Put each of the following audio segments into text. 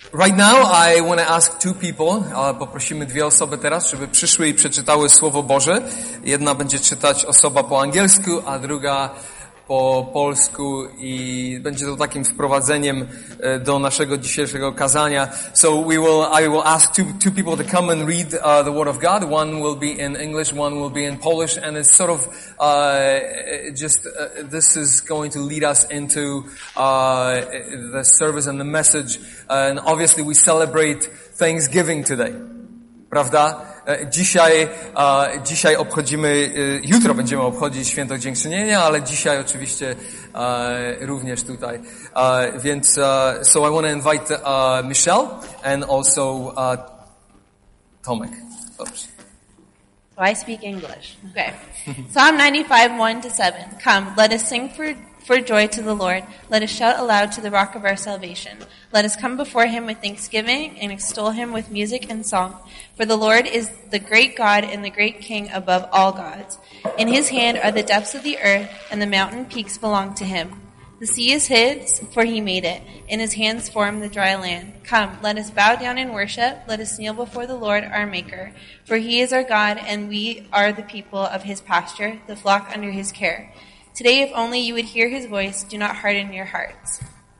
Right now I want to ask two people, poprosimy dwie osoby teraz, żeby przyszły i przeczytały Słowo Boże. Jedna będzie czytać osoba po angielsku, a druga po polsku i będzie to takim wprowadzeniem do naszego dzisiejszego kazania. So I will ask two people to come and read the Word of God. One will be in English, one will be in Polish, and it's sort of this is going to lead us into the service and the message. And obviously we celebrate Thanksgiving today. Prawda? Dzisiaj obchodzimy, jutro będziemy obchodzić Święto Dziękczynienia, ale dzisiaj oczywiście również tutaj. Więc so I want to invite Michelle and also Tomek. Dobrze. So I speak English. Okay. Psalm 95, 1-7. Come, let us sing for joy to the Lord. Let us shout aloud to the rock of our salvation. Let us come before him with thanksgiving and extol him with music and song. For the Lord is the great God and the great King above all gods. In his hand are the depths of the earth, and the mountain peaks belong to him. The sea is his, for he made it. In his hands formed the dry land. Come, let us bow down and worship. Let us kneel before the Lord our Maker. For he is our God, and we are the people of his pasture, the flock under his care. Today, if only you would hear his voice, do not harden your hearts.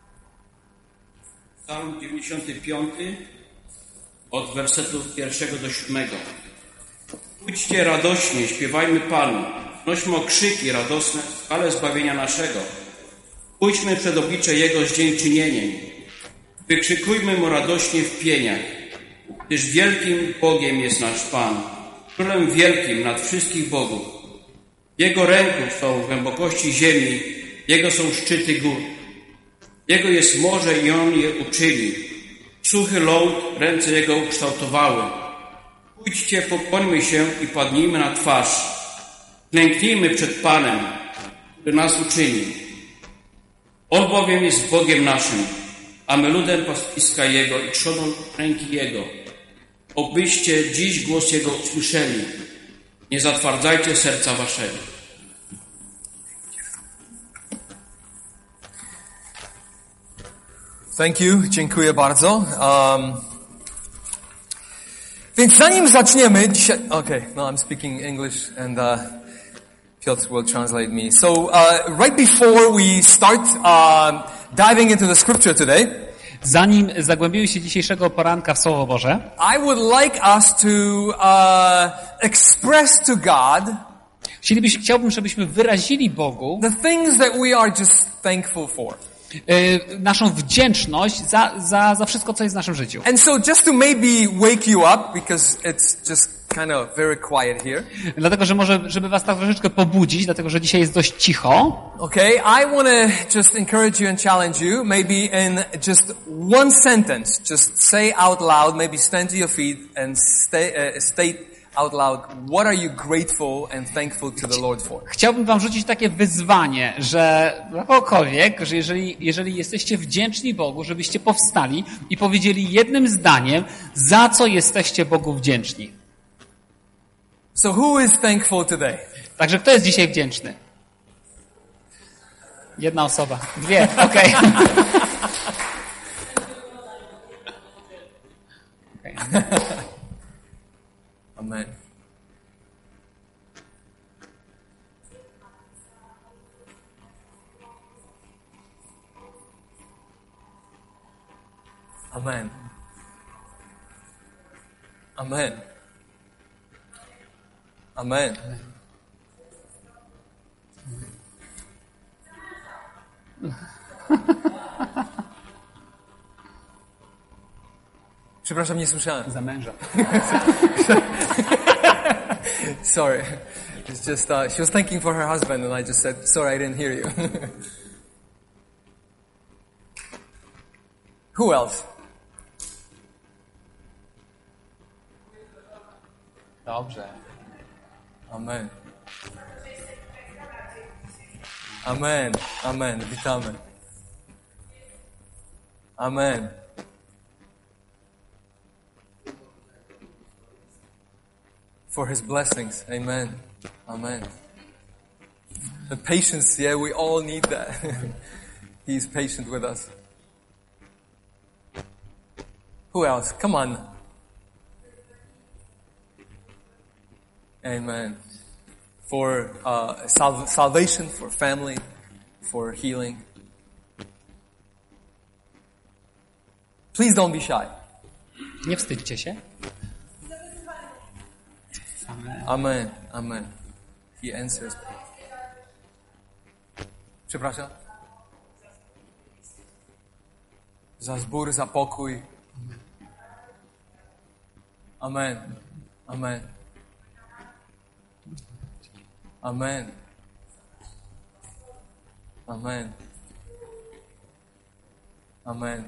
Psalm 95 od wersetów 1 do 7. Pójdźcie radośnie, śpiewajmy Panu, wnośmy okrzyki radosne w chwale zbawienia naszego. Pójdźmy przed oblicze Jego z dziękczynieniem. Wykrzykujmy Mu radośnie w pieniach, gdyż wielkim Bogiem jest nasz Pan, Królem wielkim nad wszystkich bogów. Jego ręką są głębokości ziemi, Jego są szczyty gór. Jego jest morze i On je uczynił. Suchy ląd ręce Jego ukształtowały. Pójdźcie, pokłońmy się i padnijmy na twarz. Klęknijmy przed Panem, który nas uczynił. On bowiem jest Bogiem naszym, a my ludem pastwiska Jego i trzoną ręki Jego. Obyście dziś głos Jego usłyszeli. Nie zatwardzajcie serca waszego. Thank you, dziękuję bardzo. Więc zanim zaczniemy dzisiaj... Okay, no I'm speaking English and Piotr will translate me. So right before we start diving into the scripture today, zanim zagłębimy się dzisiejszego poranka w Słowo Boże, I would like us to express to God chciałbym, żebyśmy wyrazili Bogu the things that we are just thankful for. Naszą wdzięczność za wszystko, co jest w naszym życiu. And so just to maybe wake you up, because it's just kind of very quiet here. Dlatego, że może, żeby was tak troszeczkę pobudzić, dlatego, że dzisiaj jest dość cicho. Okay, I want to just encourage you and challenge you, maybe in just one sentence, just say out loud, maybe stand to your feet and state out loud, what are you grateful and thankful to the Lord for? Chciałbym wam rzucić takie wyzwanie, że dla kogokolwiek, że jeżeli jesteście wdzięczni Bogu, żebyście powstali i powiedzieli jednym zdaniem, za co jesteście Bogu wdzięczni. So who is thankful today? Także kto jest dzisiaj wdzięczny? Jedna osoba. Dwie, okej. Okay. Amen. Amen. Amen. Amen. Przepraszam, nie słyszałem. Za męża. Sorry. It's just, she was thanking for her husband and I just said, sorry, I didn't hear you. Who else? Dobrze. Amen. Amen. Amen. Witamy. Amen. For his blessings. Amen. Amen. The patience, yeah, we all need that. He's patient with us. Who else? Come on. Amen. For salvation, for family, for healing. Please don't be shy. Nie wstydźcie się. Amen. Amen. He answers. Przepraszam. Za zbór, za pokój. Amen. Amen. Amen. Amen. Amen.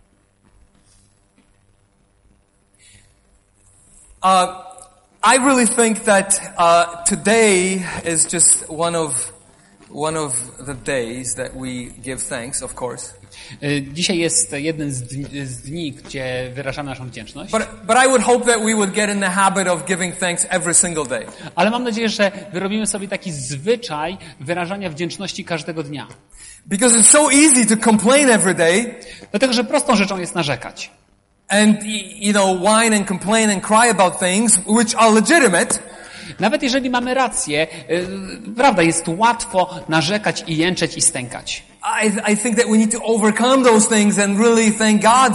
I really think that today is just one of the days that we give thanks, of course. Dzisiaj jest jeden z dni, gdzie wyrażamy naszą wdzięczność. But I would hope that we would get in the habit of giving thanks every single day. Ale mam nadzieję, że wyrobimy sobie taki zwyczaj wyrażania wdzięczności każdego dnia. Because it's so easy to complain every day. Dlatego, że prostą rzeczą jest narzekać. And, whine and complain and cry about things which are legitimate. Nawet jeżeli mamy rację, prawda, jest łatwo narzekać i jęczeć i stękać. I think that we need to overcome those things and really thank God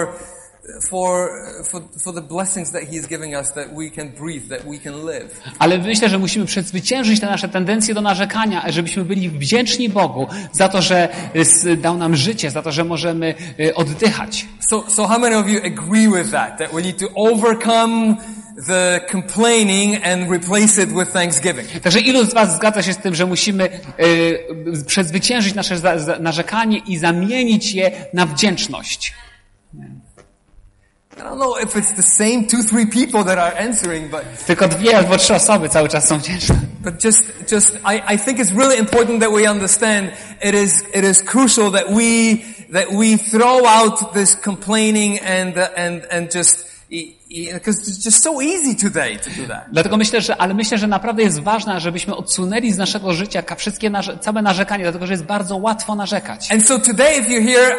for the blessings that He is giving us, that we can breathe, that we can live. Ale myślę, że musimy przezwyciężyć te nasze tendencje do narzekania, żebyśmy byli wdzięczni Bogu za to, że dał nam życie, za to, że możemy oddychać. So how many of you agree with that we need to overcome the complaining and replace it with thanksgiving? Także ilu z was zgadza się z tym, że musimy przezwyciężyć nasze narzekanie i zamienić je na wdzięczność? I don't know if it's the same 2-3 people that are answering, but tylko 2 albo 3 osoby cały czas są wdzięczne. But I think it's really important that we understand it is crucial that we throw out this complaining and just because it's just so easy today to do that. Dlatego myślę, że naprawdę jest ważne, żebyśmy odsunęli z naszego życia całe narzekanie, dlatego że jest bardzo łatwo narzekać. And so today, if you're here,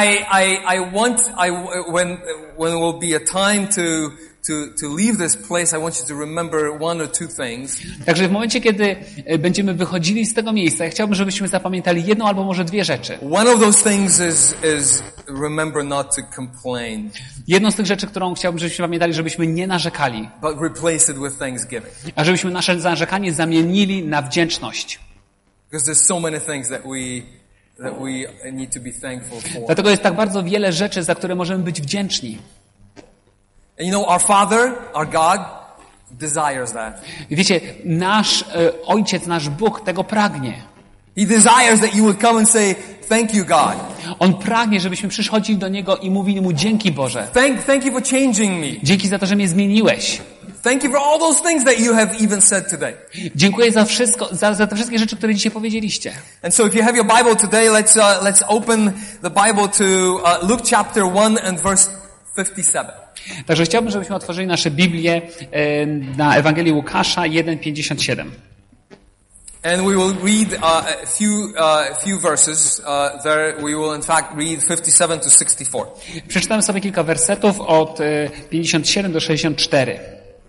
when it will be a time to leave this place, I want you to remember 1 or 2 things. Także w momencie, kiedy będziemy wychodzili z tego miejsca, ja chciałbym, żebyśmy zapamiętali 1 albo może 2 rzeczy. One of those things is remember not to complain. Jedną z tych rzeczy, którą chciałbym, żebyśmy pamiętali, żebyśmy nie narzekali. But replace it with thanksgiving. A żebyśmy nasze narzekanie zamienili na wdzięczność. Because there's so many things that we need to be thankful for. Dlatego jest tak bardzo wiele rzeczy, za które możemy być wdzięczni. And our Father, our God, desires that. Wiecie, nasz Ojciec, nasz Bóg tego pragnie. He desires that you would come and say, thank you, God. On pragnie, żebyśmy przychodzili do Niego i mówili Mu dzięki Boże. Thank you for changing me. Dzięki za to, że mnie zmieniłeś. Thank you for all those things that you have even said today. Dziękuję za wszystko, za te wszystkie rzeczy, które dzisiaj powiedzieliście. And so if you have your Bible today, let's open the Bible to Luke chapter 1 and verse 57. Także chciałbym, żebyśmy otworzyli nasze Biblię na Ewangelii Łukasza 1:57. And we will read a few verses there. We will in fact read 57 to 64. Przeczytamy sobie kilka wersetów od 57 do 64.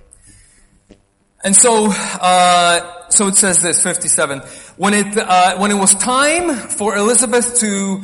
And so it says this, 57. When it was time for Elizabeth to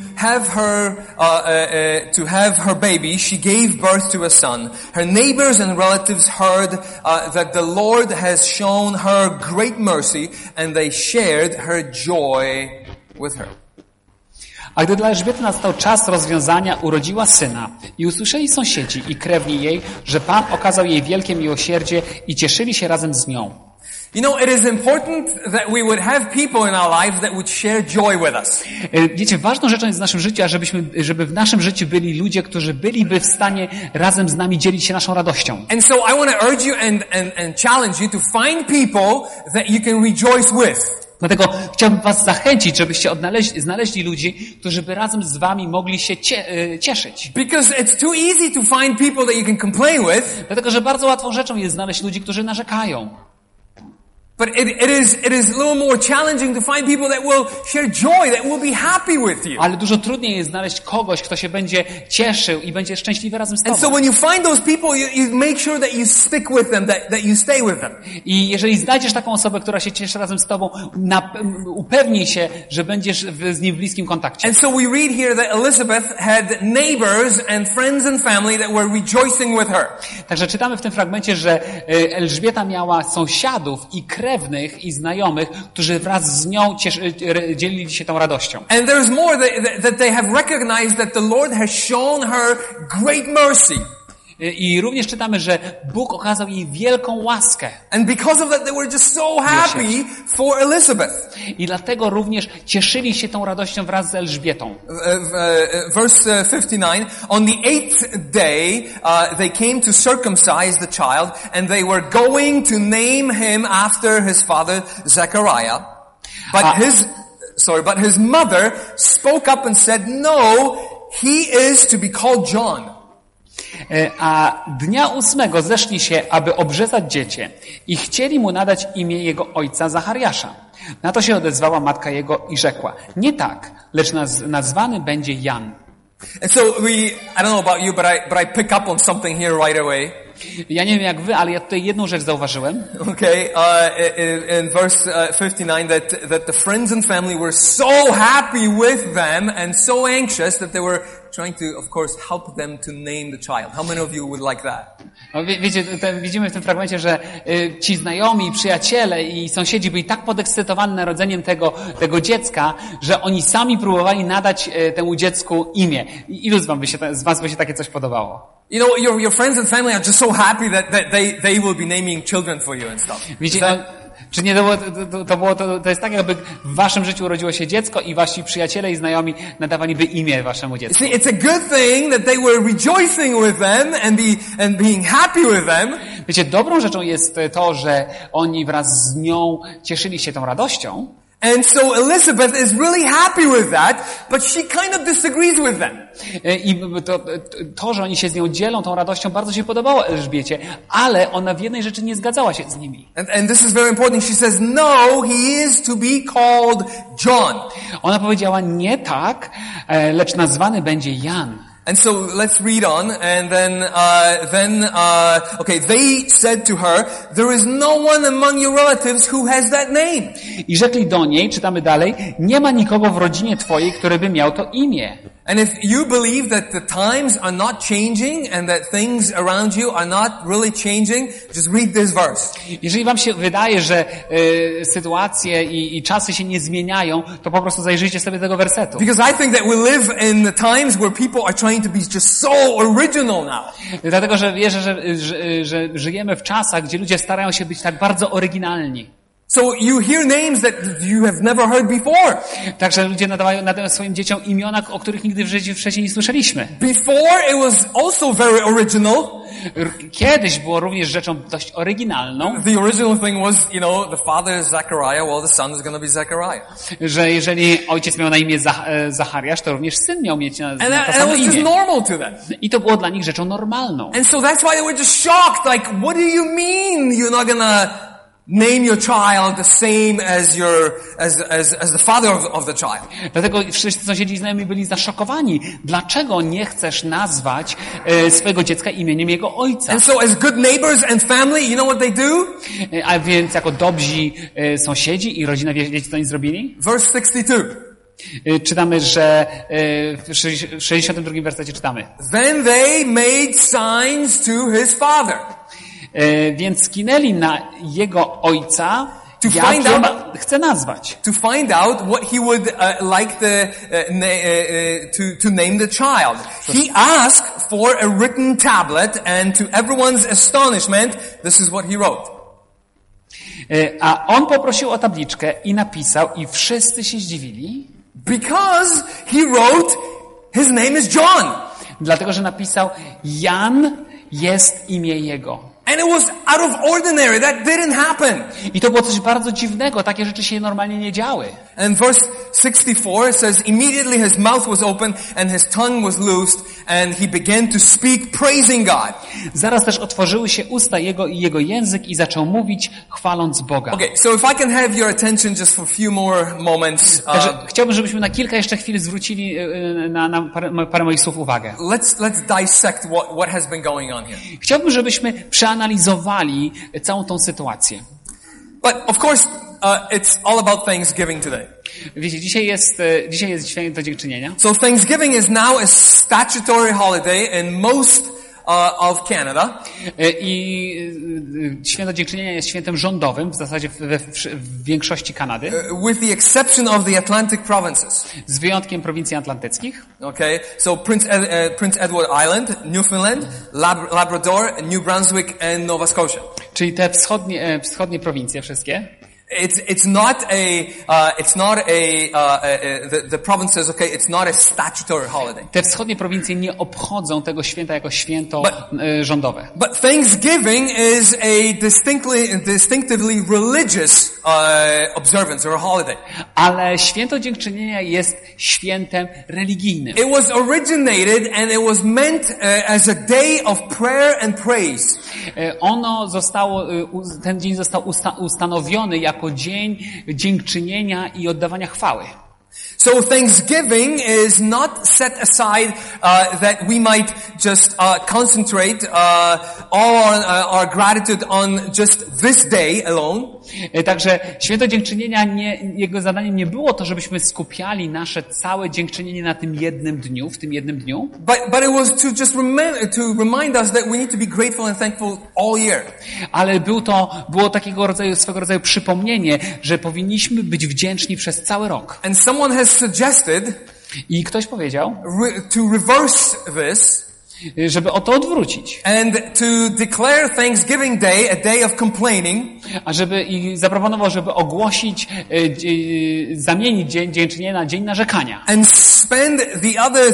have her baby, she gave birth to a son. Her neighbors and relatives heard that the Lord has shown her great mercy, and they shared her joy with her. A gdy dla Elżbiety nastał czas rozwiązania, urodziła syna i usłyszeli sąsiedzi i krewni jej, że Pan okazał jej wielkie miłosierdzie i cieszyli się razem z nią. It is important that we would have people in our lives that would share joy with us. Wiecie, ważną rzeczą jest w naszym życiu, żeby w naszym życiu byli ludzie, którzy byliby w stanie razem z nami dzielić się naszą radością. And so I want to urge you and challenge you to find people that you can rejoice with. Dlatego chciałbym was zachęcić, żebyście znaleźli ludzi, którzy by razem z wami mogli się cieszyć. Because it's too easy to find people that you can complain with. Dlatego, że bardzo łatwą rzeczą jest znaleźć ludzi, którzy narzekają. But it is a little more challenging to find people that will share joy, that will be happy with you. Ale dużo trudniej jest znaleźć kogoś, kto się będzie cieszył i będzie szczęśliwy razem z And so tobą. when you find those people, you make sure that you stick with them, that you stay with them. I jeżeli znajdziesz taką osobę, która się cieszy razem z tobą, upewnij się, że będziesz z nim w bliskim kontakcie. And so we read here that Elizabeth had neighbors and friends and family that were rejoicing with her. Także czytamy w tym fragmencie, że Elżbieta miała sąsiadów i krewnych i znajomych, którzy wraz z nią dzielili się tą radością. And there's more that they have recognized that the Lord has shown her great mercy. I również czytamy, że Bóg okazał jej wielką łaskę. And because of that they were just so happy for Elizabeth. I dlatego również cieszyli się tą radością wraz z Elżbietą. Verse 59, on the 8th day they came to circumcise the child and they were going to name him after his father Zechariah. But his mother spoke up and said, no, he is to be called John. A dnia 8 zeszli się, aby obrzezać dziecię i chcieli mu nadać imię jego ojca Zachariasza. Na to się odezwała matka jego i rzekła, nie tak, lecz nazwany będzie Jan. And so I don't know about you, but I pick up on something here right away. Ja nie wiem jak wy, ale ja tutaj jedną rzecz zauważyłem. Okay, in verse 59 that the friends and family were so happy with them and so anxious that they were trying to, of course, help them to name the child. How many of you would like that? No, wiecie, widzimy w tym fragmencie, że ci znajomi, przyjaciele i sąsiedzi byli tak podekscytowani narodzeniem tego dziecka, że oni sami próbowali nadać temu dziecku imię. Ilu z was by się takie coś podobało? You know, your friends and family are just so happy that they will be naming children for you and stuff. Widzicie, czy nie to jest tak, jakby w waszym życiu urodziło się dziecko i wasi przyjaciele i znajomi nadawaliby imię waszemu dziecku. See, it's a good thing that they were rejoicing with them and being happy with them. Wiecie, dobrą rzeczą jest to, że oni wraz z nią cieszyli się tą radością. And so Elizabeth is really happy with that, but she kind of disagrees with them. I to, że oni się z nią dzielą tą radością, bardzo się podobało Elżbiecie, ale ona w jednej rzeczy nie zgadzała się z nimi. And this is very important. She says, no, he is to be called John. Ona powiedziała, nie tak, lecz nazwany będzie Jan. And so let's read on, and then they said to her, there is no one among your relatives who has that name. I rzekli do niej, czytamy dalej, nie ma nikogo w rodzinie twojej, który by miał to imię. And if you believe that the times are not changing and that things around you are not really changing, just read this verse. Jeżeli wam się wydaje, że sytuacje i czasy się nie zmieniają, to po prostu zajrzyjcie sobie tego wersetu. Because I think that we live in the times where people are trying to be just so original now. Dlatego, że wierzę, że żyjemy w czasach, gdzie ludzie starają się być tak bardzo oryginalni. So you hear names that you have never heard before. Także ludzie nadają swoim dzieciom imiona, o których nigdy w życiu wcześniej nie słyszeliśmy. Before it was also very original. Kiedyś było również rzeczą dość oryginalną. The original thing was, the father is Zechariah, well the son is going to be Zechariah. Że jeżeli ojciec miał na imię Zachariasz, to również syn miał mieć na to And samo it was just imię. normal to them. I to było dla nich rzeczą normalną. And so that's why they were just shocked, like, what do you mean you're not going to name your child the same as the father of the child? Dlatego wszyscy sąsiedzi i znajomi byli zaszokowani. Dlaczego nie chcesz nazwać swojego dziecka imieniem jego ojca? And so as good neighbors and family, you know what they do? A więc jako dobrzy sąsiedzi i rodzina, wiecie co oni zrobili? Verse 62. Czytamy, że w 62 wersecie czytamy. Then they made signs to his father. Więc skinęli na jego ojca, chce nazwać. To find out what he would like to name the child. He asked for a written tablet, and to everyone's astonishment, this is what he wrote. A on poprosił o tabliczkę i napisał, i wszyscy się zdziwili. Because he wrote, his name is John. Dlatego, że napisał, Jan jest imię jego. And it was out of ordinary. That didn't happen. I to było coś bardzo dziwnego. Takie rzeczy się normalnie nie działy. And verse 64 says, immediately his mouth was open and his tongue was loosed and he began to speak praising God. zaraz też otworzyły się usta jego i jego język i zaczął mówić, chwaląc Boga. Okay, so if I can have your attention just for a few more moments. Także chciałbym, żebyśmy na kilka jeszcze chwil zwrócili na parę moich słów uwagę. Let's dissect what has been going on here. Chciałbym, żebyśmy przeanalizowali całą tą sytuację. But of course, it's all about Thanksgiving today. Wiecie, dzisiaj jest święto dziękczynienia. So Thanksgiving is now a statutory holiday in most of Canada. I święto dziękczynienia jest świętem rządowym, w zasadzie w większości Kanady. With the exception of the Atlantic provinces. Z wyjątkiem prowincji atlantyckich. Okay, so Prince Edward Island, Newfoundland, Labrador, New Brunswick and Nova Scotia. Czyli te wschodnie prowincje wszystkie. The provinces, okay, it's not a statutory holiday. Te wschodnie prowincje nie obchodzą tego święta jako święto rządowe. But Thanksgiving is a distinctively religious observance or a holiday. Ale święto dziękczynienia jest świętem religijnym. It was originated and it was meant as a day of prayer and praise. Ten dzień został ustanowiony jako dzień dziękczynienia i oddawania chwały. So Thanksgiving is not set aside that we might just concentrate all our gratitude on just this day alone. Także święto dziękczynienia jego zadaniem nie było to, żebyśmy skupiali nasze całe dziękczynienie na tym jednym dniu, w tym jednym dniu. But it was to just remind us that we need to be grateful and thankful all year. Ale było swego rodzaju przypomnienie, że powinniśmy być wdzięczni przez cały rok. And someone has suggested i ktoś powiedział to reverse this, żeby o to odwrócić. And to declare Thanksgiving Day a day of complaining. I zaproponował, żeby ogłosić, zamienić dzień dziękczynienia na dzień narzekania. And spend the other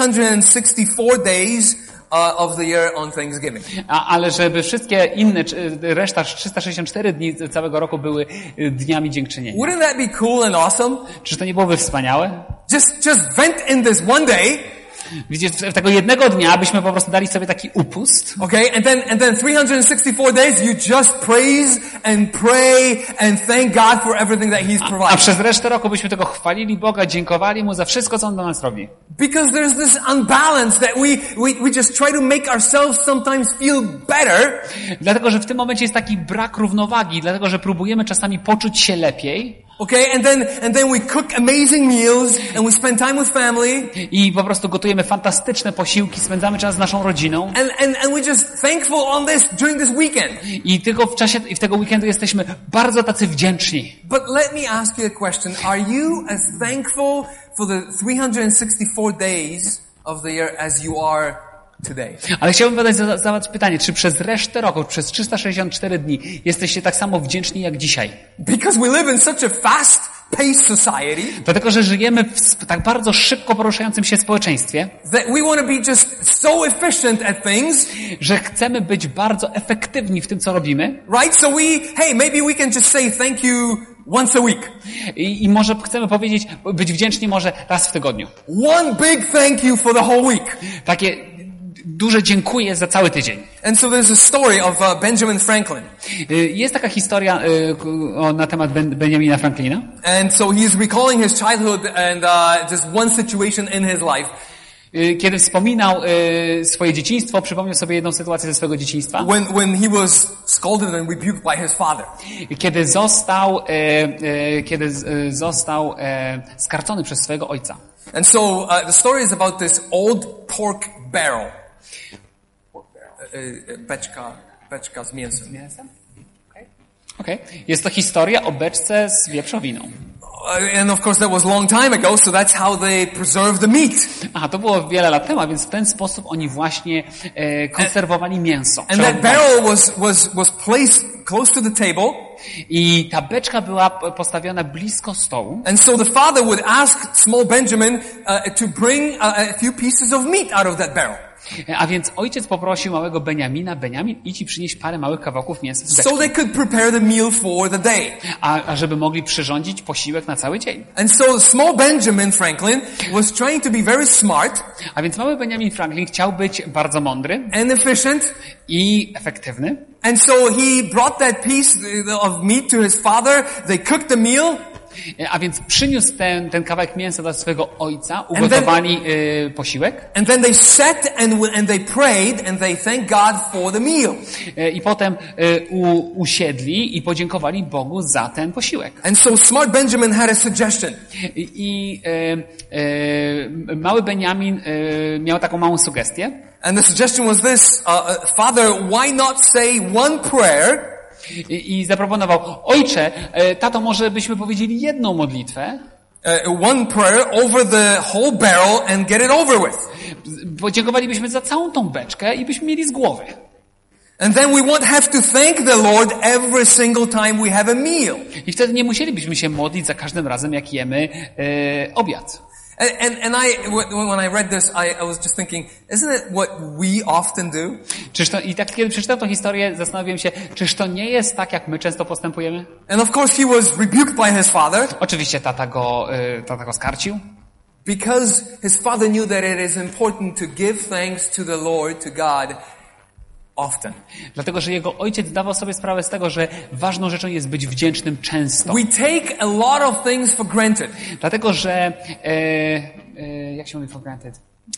364 days of the year on Thanksgiving. Ale żeby wszystkie inne, reszta 364 dni całego roku były dniami dziękczynienia. Wouldn't that be cool and awesome? Czyż to nie byłoby wspaniałe? Just vent in this one day. Widzicie, tego jednego dnia byśmy po prostu dali sobie taki upust. Okay, and then 364 days you just praise and pray and thank God for everything that He's provided. A przez resztę roku byśmy tego chwalili Boga, dziękowali Mu za wszystko, co On dla nas robi. Because there's this unbalance that we just try to make ourselves sometimes feel better. Dlatego, że w tym momencie jest taki brak równowagi, dlatego, że próbujemy czasami poczuć się lepiej. Okay, and then we cook amazing meals and we spend time with family. I po prostu gotujemy fantastyczne posiłki, spędzamy czas z naszą rodziną. And we're just thankful on this during this weekend. I tylko w tego weekendu jesteśmy bardzo tacy wdzięczni. But let me ask you a question. Are you as thankful for the 364 days of the year as you are today? Ale chciałbym zadać pytanie, czy przez resztę roku, przez 364 dni jesteście tak samo wdzięczni jak dzisiaj? Because we live in such a fast-paced society. Dlatego, że żyjemy w tak bardzo szybko poruszającym się społeczeństwie. That we want to be just so efficient at things. Że chcemy być bardzo efektywni w tym, co robimy. Right? So maybe we can just say thank you once a week. I może chcemy powiedzieć, być wdzięczni może raz w tygodniu. One big thank you for the whole week. Takie duże dziękuję za cały tydzień. And so there's a story of Benjamin Franklin. Jest taka historia na temat Benjamina Franklina. And so he's recalling his childhood and just one situation in his life. Kiedy wspominał swoje dzieciństwo, przypomniał sobie jedną sytuację ze swojego dzieciństwa. When he was scolded and rebuked by his father. Kiedy został skarcony przez swojego ojca. And so the story is about this old pork barrel. Beczka z mięsem. Okay. Jest to historia o beczce z wieprzowiną. And of course that was a long time ago, so that's how they preserved the meat. Aha, to było wiele lat temu, więc w ten sposób oni właśnie konserwowali mięso. And that barrel was placed close to the table. I ta beczka była postawiona blisko stołu. And so the father would ask small Benjamin to bring a few pieces of meat out of that barrel. A więc ojciec poprosił małego Beniamina, Beniamin, idź i przynieś parę małych kawałków mięsa z so beczki, they could prepare the meal for the day. a żeby mogli przyrządzić posiłek na cały dzień. And so small Benjamin Franklin was trying to be very smart A więc mały Benjamin Franklin chciał być bardzo mądry and efficient. i efektywny. And so he brought that piece of meat to his father. They cooked the meal. A więc przyniósł ten kawałek mięsa do swojego ojca, ugotowali posiłek. And then they sat and they prayed and they thanked God for the meal. I potem usiedli i podziękowali Bogu za ten posiłek. And so smart Benjamin had a suggestion. I mały Beniamin miał taką małą sugestię. And the suggestion was this, Father, why not say one prayer I zaproponował, ojcze, tato, może byśmy powiedzieli jedną modlitwę, one prayer over the whole barrel and get it over with. podziękowalibyśmy za całą tą beczkę i byśmy mieli z głowy. And then we won't have to thank the Lord every single time we have a meal. I wtedy nie musielibyśmy się modlić za każdym razem, jak jemy obiad. And when I read this, I was just thinking, isn't it what we often do? I tak kiedy przeczytałem tę historię, zastanawiałem się, czyż to nie jest tak, jak my często postępujemy? And of course he was rebuked by his father. Oczywiście tata go skarcił. Because his father knew that it is important to give thanks to the Lord, to God, often. Dlatego, że jego ojciec dawał sobie sprawę z tego, że ważną rzeczą jest być wdzięcznym często. We take a lot of things for granted. Dlatego, że jak się mówi for granted?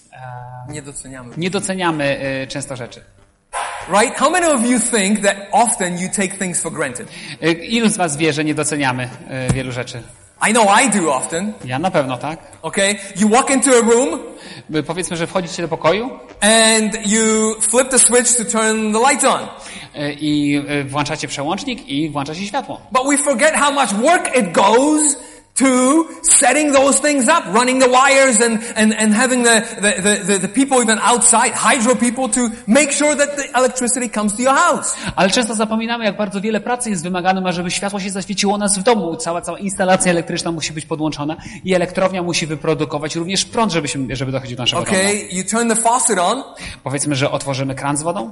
Nie doceniamy często rzeczy. Right? How many of you think that often you take things for granted? Ilu z was wie, że nie doceniamy wielu rzeczy? I know I do often. Ja na pewno, tak? Okay? You walk into a room Powiedzmy, że wchodzicie do pokoju and you flip the switch to turn the lights on. I włączacie przełącznik i włącza się światło. But we forget how much work it goes to setting those things up, running the wires and having the people even outside, hydro people, to make sure that the electricity comes to your house. Ale często zapominamy, jak bardzo wiele pracy jest wymagane, żeby światło się zaświeciło u nas w domu. Cała instalacja elektryczna musi być podłączona i elektrownia musi wyprodukować również prąd, żeby dochodził do naszego domu. Okay, you turn the faucet on. Powiedzmy, że otworzymy kran z wodą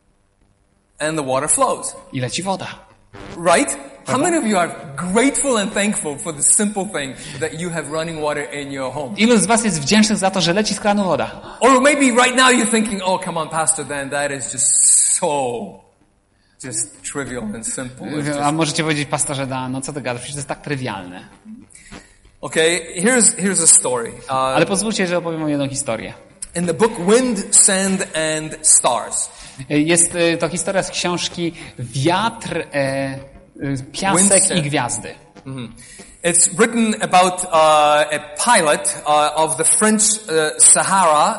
and the water flows. I leci woda. Right? How many of you are grateful and thankful for the simple thing that you have running water in your home? Ilu z was jest wdzięcznych za to, że leci z kranu woda? Or maybe right now you're thinking, oh, come on, Pastor, then that is just trivial and simple. A możecie powiedzieć, pastorze Dan, no co ty gadasz? Przecież to jest tak trywialne. Okay, here's a story. Ale pozwólcie, że opowiem wam jedną historię. In the book Wind, Sand and Stars. Jest to historia z książki Wiatr, Piasek i Gwiazdy. Mm-hmm. It's written about a pilot of the French Sahara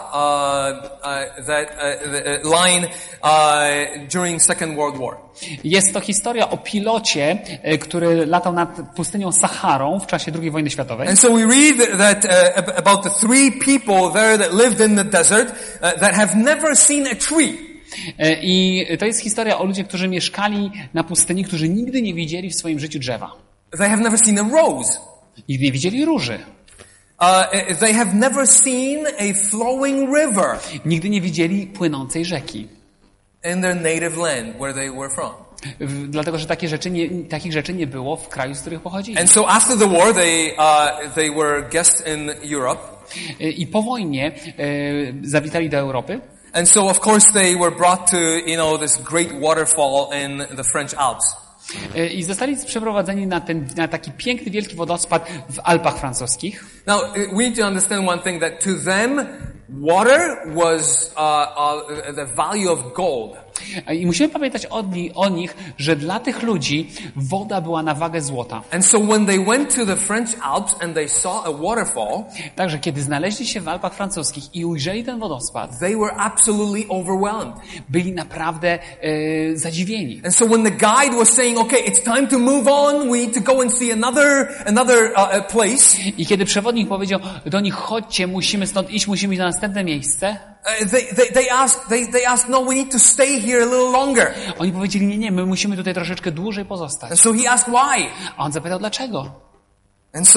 line during Second World War. Jest to historia o pilocie, który latał nad pustynią Saharą w czasie II wojny światowej. And so we read that about the three people there that lived in the desert that have never seen a tree. I to jest historia o ludziach, którzy mieszkali na pustyni, którzy nigdy nie widzieli w swoim życiu drzewa. They have never seen a rose. Nigdy nie widzieli róży. They have never seen a flowing river. Nigdy nie widzieli płynącej rzeki. In their native land where they were from. Dlatego, że takich rzeczy nie było w kraju, z których pochodzili. And so after the war they were guests in Europe. I po wojnie zawitali do Europy. And so of course they were brought to, this great waterfall in the French Alps. I zostali przeprowadzeni na taki piękny, wielki wodospad w Alpach francuskich. Now, we need to understand one thing, that to them, water was the value of gold. I musimy pamiętać o nich, że dla tych ludzi woda była na wagę złota. And so when they went to the French Alps and they saw a waterfall, także kiedy znaleźli się w Alpach francuskich i ujrzeli ten wodospad, they were absolutely overwhelmed. Byli naprawdę zadziwieni. And so when the guide was saying, okay, it's time to move on, we need to go and see another place. I kiedy przewodnik powiedział do nich, chodźcie, musimy stąd iść, musimy iść na następne miejsce. They asked, no, we need to stay here a little longer. Oni powiedzieli, nie, my musimy tutaj troszeczkę dłużej pozostać. And so he asked why. A on zapytał, dlaczego? And so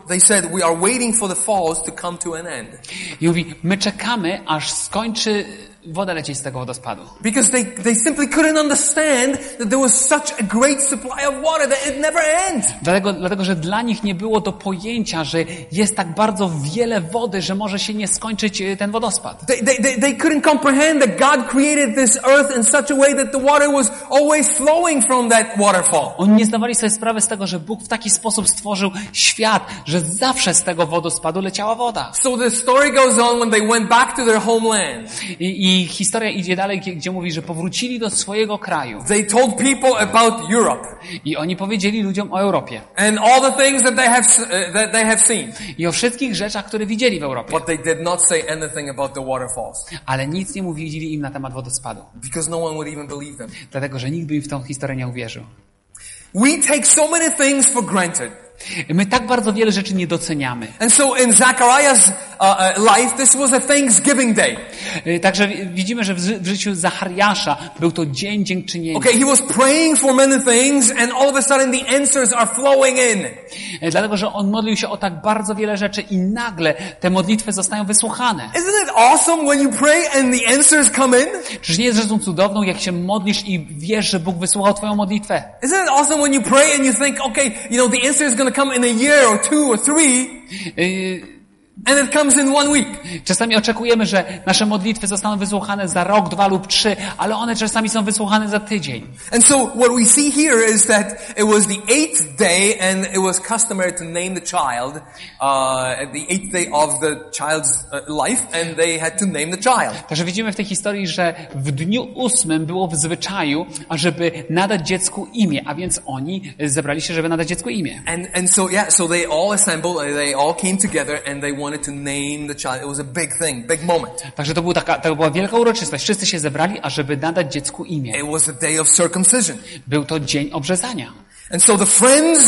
they said, we are waiting for the falls to come to an end. I mówi, my czekamy, aż skończy woda lecieć z tego wodospadu. Because they simply couldn't understand that there was such a great supply of water that it never ends. Dlatego, że dla nich nie było do pojęcia, że jest tak bardzo wiele wody, że może się nie skończyć ten wodospad. They couldn't comprehend that God created this earth in such a way that the water was always flowing from that waterfall. Oni nie zdawali sobie sprawy z tego, że Bóg w taki sposób stworzył świat, że zawsze z tego wodospadu leciała woda. So the story goes on when they went back to their homeland. I historia idzie dalej, gdzie mówi, że powrócili do swojego kraju. They told people about Europe. I oni powiedzieli ludziom o Europie. And all the things that they have seen. I o wszystkich rzeczach, które widzieli w Europie. But they did not say anything about the waterfalls. Ale nic nie mówili im na temat wodospadu. Because no one would even believe them. Dlatego, że nikt by im w tą historię nie uwierzył. We take so many things for granted. My tak bardzo wiele rzeczy nie doceniamy. And so in Zachariah's life, this was a Thanksgiving day. Także widzimy, że w życiu Zachariasza był to dzień dziękczynienia. Okay, he was praying for many things and all of a sudden the answers are flowing in. Dlatego, że on modlił się o tak bardzo wiele rzeczy i nagle te modlitwy zostają wysłuchane. Isn't it awesome when you pray and the answers come in? Czyż nie jest rzeczą cudowną, jak się modlisz i wiesz, że Bóg wysłuchał twoją modlitwę? Isn't it awesome when you pray and you think, okay, the answer is going to come in a year or 2 or 3, and it comes in 1 week. Czasami oczekujemy, że nasze modlitwy zostaną wysłuchane za rok, 2 lub 3, ale one czasami są wysłuchane za tydzień. And so what we see here is that it was the 8th day and it was customary to name the child at the 8th day of the child's life and they had to name the child. Także widzimy w tej historii, że w dniu 8 było w zwyczaju, ażeby nadać dziecku imię, a więc oni zebrali się, żeby nadać dziecku imię. And so they all assembled, they all came together and they wanted to name the child. It was a big thing, big moment. Także to była wielka uroczystość. Wszyscy się zebrali, ażeby nadać dziecku imię. It was a day of circumcision. Był to dzień obrzezania. And so the friends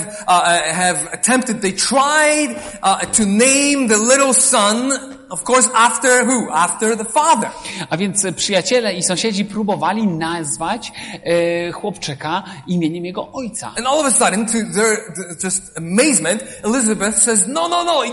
have attempted, they tried to name the little son, of course, after who? After the father. A więc przyjaciele i sąsiedzi próbowali nazwać chłopczyka imieniem jego ojca. And all of a sudden, to their just amazement, Elizabeth says, no,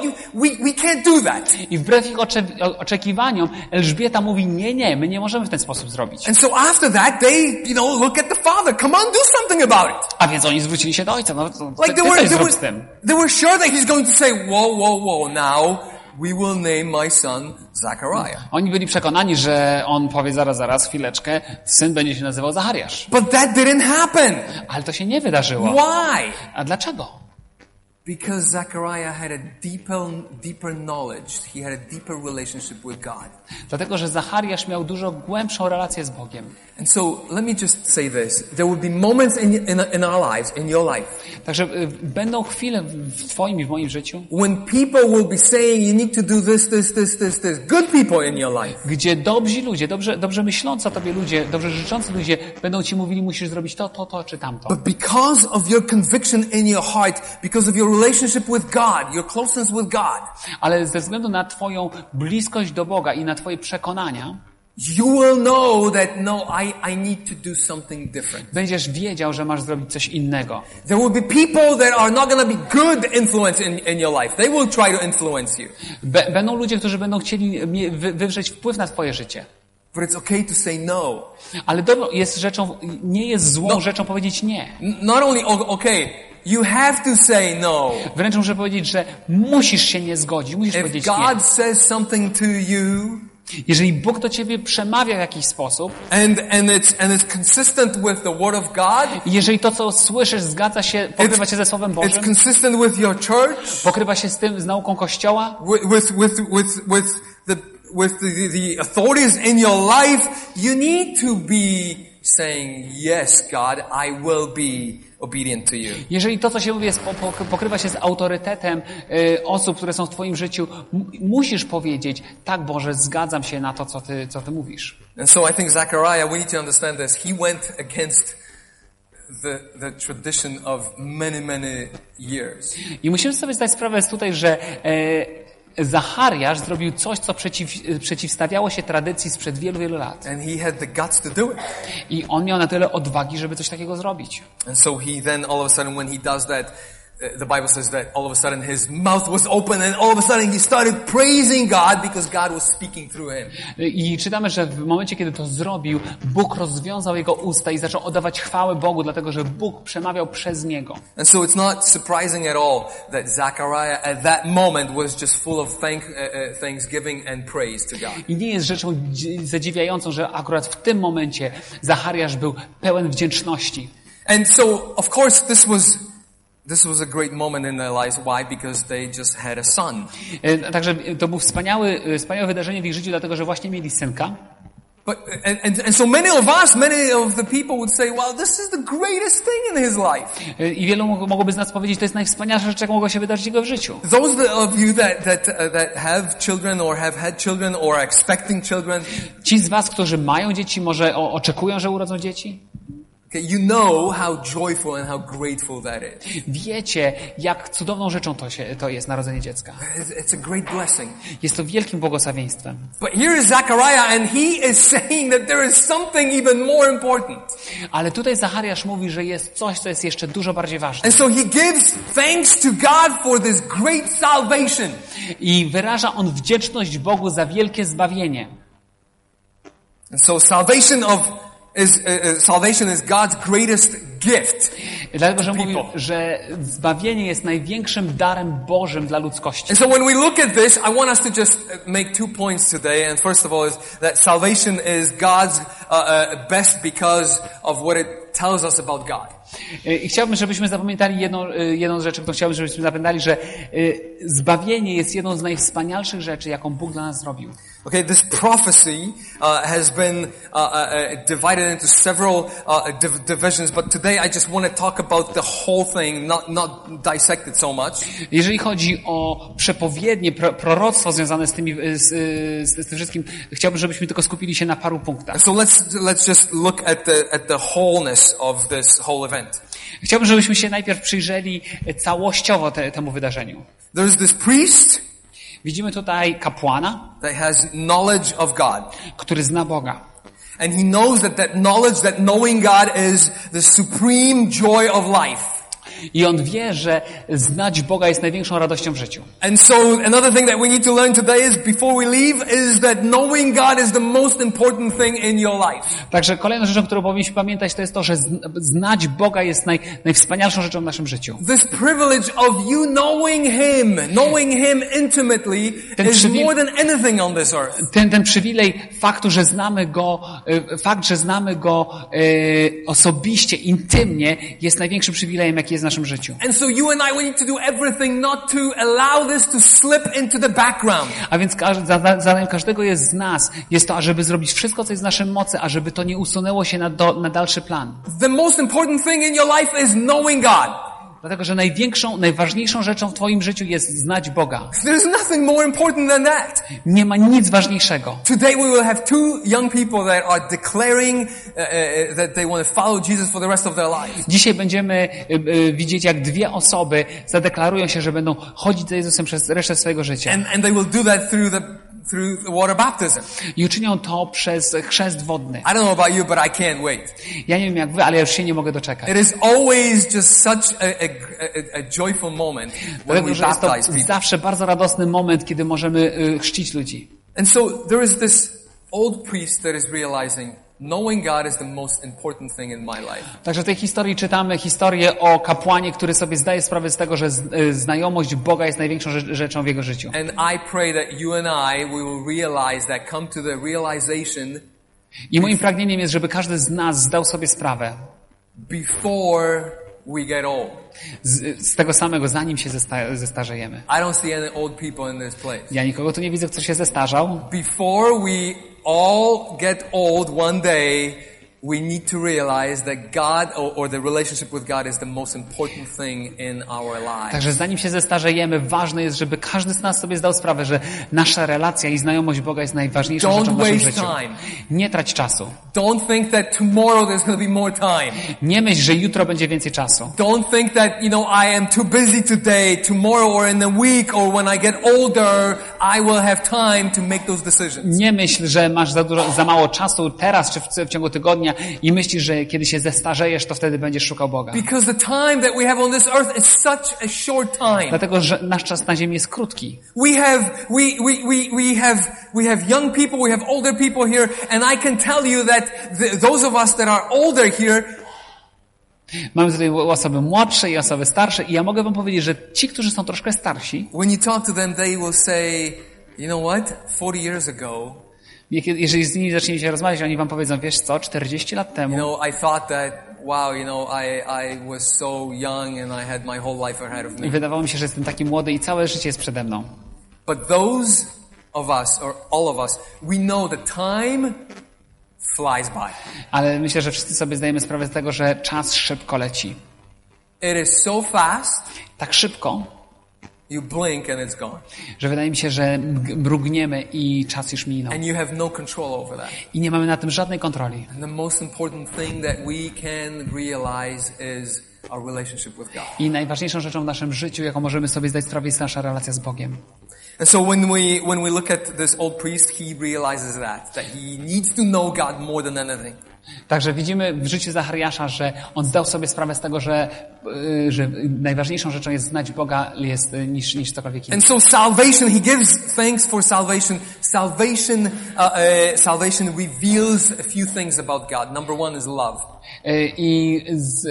we can't do that. I wbrew ich oczekiwaniom, Elżbieta mówi, nie, my nie możemy w ten sposób zrobić. And so after that, they, look at the father. Come on, do something about it. A więc oni zwrócili się do ojca. No, Like they were sure that he's going to say, whoa, now we will name my son Zachariah. Oni byli przekonani, że on powie zaraz, chwileczkę, syn będzie się nazywał Zachariasz. But that didn't happen. Ale to się nie wydarzyło. Why? A dlaczego? Because Zachariah had a deeper knowledge. He had a deeper relationship with God. Dlatego, że Zachariasz miał dużo głębszą relację z Bogiem. And so, let me just say this. There will be moments in our lives, in your life. Także będą chwile w twoim i w moim życiu, when people will be saying you need to do this. Good people in your life. Gdzie dobrzy ludzie, dobrze myślący o tobie ludzie, dobrze życzący ludzie będą ci mówili, musisz zrobić to czy tamto. But because of your conviction in your heart, because of your relationship with God, your closeness with God. Ale ze względu na twoją bliskość do Boga i na twoje przekonania, you will know that I need to do something different. Będziesz wiedział, że masz zrobić coś innego. There will be people that are not going to be good influence in your life. They will try to influence you. Będą ludzie, którzy będą chcieli wywrzeć wpływ na twoje życie. But it's okay to say no. Ale nie jest złą rzeczą powiedzieć nie. Not only okay, you have to say no. Wręcz muszę powiedzieć, że musisz się nie zgodzić, musisz powiedzieć nie. If God says something to you, jeżeli Bóg do ciebie przemawia w jakiś sposób, and it's consistent with the word of God, jeżeli to, co słyszysz, pokrywa się ze Słowem Bożym, it's consistent with your church, pokrywa się z nauką Kościoła, with the authorities in your life, you need to be saying, yes, God, I will be obedient to you. Jeżeli to, co się mówi, pokrywa się z autorytetem osób, które są w twoim życiu, musisz powiedzieć, tak, Boże, zgadzam się na to, co ty mówisz. And so I think Zachariah, we need to understand this. He went against the tradition of many years. I musimy sobie zdać sprawę tutaj, że Zachariasz zrobił coś, co przeciwstawiało się tradycji sprzed wielu lat. And he had the guts to do it. I on miał na tyle odwagi, żeby coś takiego zrobić. And so he then all of a sudden when he does that, the Bible says that all of a sudden his mouth was open and all of a sudden he started praising God because God was speaking through him. I czytamy, że w momencie, kiedy to zrobił, Bóg rozwiązał jego usta i zaczął oddawać chwałę Bogu, dlatego że Bóg przemawiał przez niego. And so it's not surprising at all that Zechariah at that moment was just full of thanksgiving and praise to God. I nie jest rzeczą zadziwiającą, że akurat w tym momencie Zachariasz był pełen wdzięczności. And so, of course, this was a great moment in their lives. Why? Because they just had a son. Także to było wspaniałe wydarzenie w ich życiu, dlatego że właśnie mieli synka. But and so many of the people would say, well, this is the greatest thing in his life. I wielu mogłoby z nas powiedzieć, to jest najwspanialsza rzecz, jaka mogła się wydarzyć w jego życiu. Those of you that have children or have had children or are expecting children. Ci z was, którzy mają dzieci, może oczekują, że urodzą dzieci? Okay, you know how joyful and how grateful that is. Wiecie, jak cudowną rzeczą to jest narodzenie dziecka. It's a great blessing. Jest to wielkim błogosławieństwem. But here is Zechariah and he is saying that there is something even more important. Ale tutaj Zachariasz mówi, że jest coś, co jest jeszcze dużo bardziej ważne. And so he gives thanks to God for this great salvation. I wyraża on wdzięczność Bogu za wielkie zbawienie. And so salvation is God's greatest gift. Dlatego, że mówi, że zbawienie jest największym darem Bożym dla ludzkości. And so when we look at this, I want us to just make 2 points today. And first of all is that salvation is God's best because of what it tells us about God. I chciałbym, żebyśmy zapamiętali jedną rzecz, którą chciałbym, żebyśmy zapamiętali, że zbawienie jest jedną z najwspanialszych rzeczy, jaką Bóg dla nas zrobił. Okay, this prophecy has been divided into several divisions, but today I just want to talk about the whole thing, not dissect it so much. Jeżeli chodzi o przepowiednie, proroctwo związane z tym wszystkim, chciałbym, żebyśmy tylko skupili się na paru punktach. So let's just look at the wholeness of this whole event. Chciałbym, żebyśmy się najpierw przyjrzeli całościowo temu wydarzeniu. There's this priest. Widzimy tutaj kapłana, that has knowledge of God. Który zna Boga. And he knows that knowledge, that knowing God is the supreme joy of life. I on wie, że znać Boga jest największą radością w życiu. And so another thing that we need to learn today is before we leave is that knowing God is the most important thing in your life. Także kolejną rzeczą, którą powinniśmy pamiętać, to jest to, że znać Boga jest najwspanialszą rzeczą w naszym życiu. This privilege of you knowing Him intimately is more than anything on this earth. Ten przywilej faktu, że znamy Go osobiście, intymnie, jest największym przywilejem, jaki jest w naszym życiu. And so you and I, we need to do everything not to allow this to slip into the background. A więc zadaniem każdego z nas jest to, ażeby zrobić wszystko, co jest w naszej mocy, ażeby to nie usunęło się na dalszy plan. The most important thing in your life is knowing God. Dlatego, że najważniejszą rzeczą w twoim życiu jest znać Boga. There's nothing more important than that. Nie ma nic ważniejszego. Today we will have 2 young people that are declaring that they want to follow Jesus for the rest of their lives. Dzisiaj będziemy widzieć, jak 2 osoby zadeklarują się, że będą chodzić za Jezusem przez resztę swojego życia. And they will do that through the water baptism. I uczynią to przez chrzest wodny. I don't know about you, but I can't wait. Ja nie wiem jak wy, ale ja już się nie mogę doczekać. It is always just such a joyful moment when we baptize jest to people. zawsze bardzo radosny moment, kiedy możemy chrzcić ludzi. And so there is this old priest that is realizing knowing God is the most important thing in my life. Także w tej historii czytamy historię o kapłanie, który sobie zdaje sprawę z tego, że znajomość Boga jest największą rzeczą w jego życiu. And I pray that you and I we will realize that, come to the realization. I moim pragnieniem jest, żeby każdy z nas zdał sobie sprawę before we get old. Z tego samego, zanim się zestarzejemy. I don't see any old people in this place. Ja nikogo tu nie widzę, kto się zestarzał. Before we all get old one day, we need to realize that God or the relationship with God is the most important thing in our lives. Także zanim się zestarzejemy, ważne jest, żeby każdy z nas sobie zdał sprawę, że nasza relacja i znajomość Boga jest najważniejszą rzeczą w naszym życiu. Nie trać czasu. Don't think that tomorrow there's going to be more time. Nie myśl, że jutro będzie więcej czasu. Don't think that, I am too busy today, tomorrow or in the week or when I get older, I will have time to make those decisions. Nie myśl, że masz za mało czasu teraz czy w ciągu tygodnia, zbawienia i myślisz, że kiedy się zestarzejesz, to wtedy będziesz szukał Boga. Because the time that we have on this earth is such a short time. Dlatego, że nasz czas na ziemi jest krótki. We have young people, we have older people here, and I can tell you that those of us that are older here, Mamy tutaj osoby młodsze i osoby starsze i ja mogę wam powiedzieć, że ci, którzy są troszkę starsi, when you talk to them, they will say, you know what, 40 years ago, jeżeli z nimi zaczniecie rozmawiać, oni wam powiedzą, wiesz co, 40 lat temu, you know, I thought that, wow, you know, I was so young and I had my whole life ahead of me. wydawało mi się, że jestem taki młody i całe życie jest przede mną. But those of us, or all of us, we know that time flies by. Ale myślę, że wszyscy sobie zdajemy sprawę z tego, że czas szybko leci. It is so fast, Tak szybko, you blink and it's gone. że wydaje mi się, że mrugniemy i czas już minął. And you have no control over that. I nie mamy na tym żadnej kontroli. And the most important thing that we can realize is our relationship with God. I najważniejszą rzeczą w naszym życiu, jaką możemy sobie zdać sprawę, jest nasza relacja z Bogiem. And so when we look at this old priest, he realizes that he needs to know God more than anything. Także widzimy w życiu Zachariasza, że on zdał sobie sprawę z tego, że najważniejszą rzeczą jest znać Boga niż cokolwiek innego. And so salvation, he gives thanks for salvation. Salvation reveals a few things about God. Number one is love. I